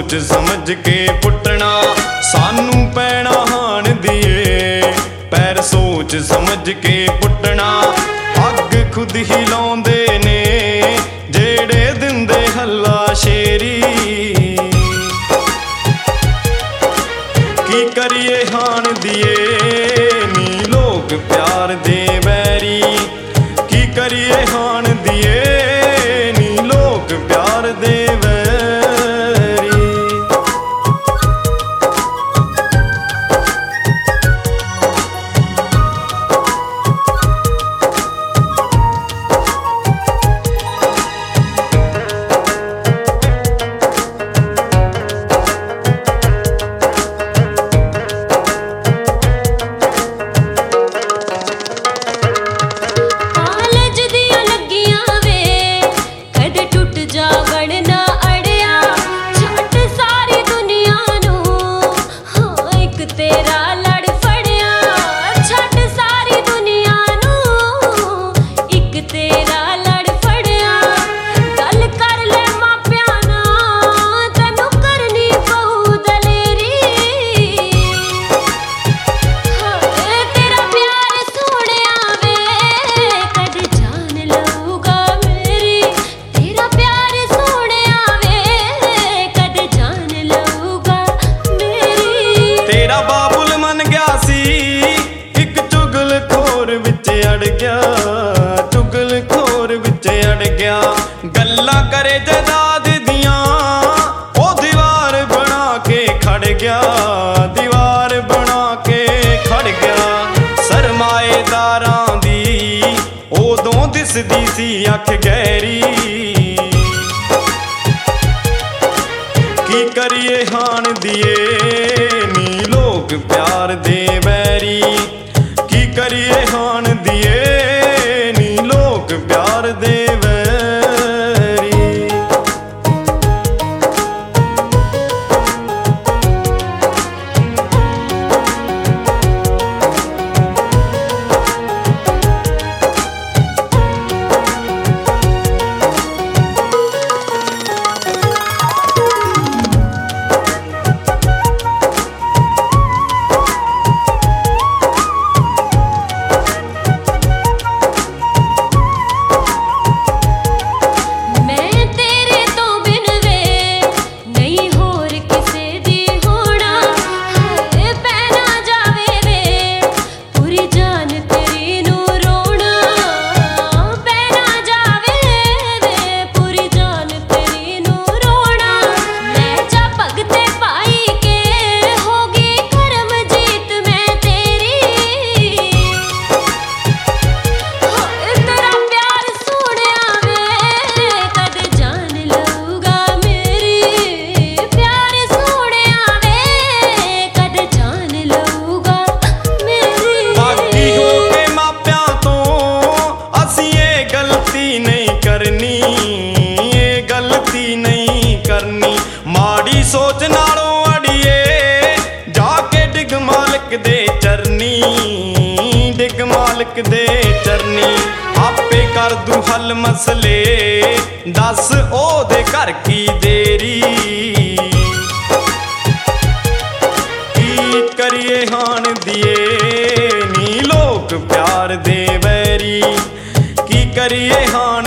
सोच समझ के पुट्टना सानू पैना हाण दिए। पैर सोच समझ के पुट्टना अग खुद ही लाउंदे ने जेड़े दिंदे हल्ला शेरी। की करिए हाण दिए नी लोग प्यार दे बैरी। की करिए हाण दिए नी लोग प्यार दे बैरी। चुगलखोर विच अड़ गया गल्लां करे जदाद दियां ओ दीवार बना के खड़ गया। दीवार बना के खड़ गया। सरमाएदारां दी उदों दिसदी सी अख गहरी। की करिए हाण दिए नी लोग प्यार दे बैरी। की करिए हाण दिए नी लोग प्यार दे बैरी। माड़ी सोच नालों अड़िए जाके डिग मालिक दे चरनी। डिग मालिक दे चरनी आपे कर दू हल मसले दस ओदे घर की देरी। की करिए हाण दिए नी लोग प्यार दे बैरी। की करिए हाण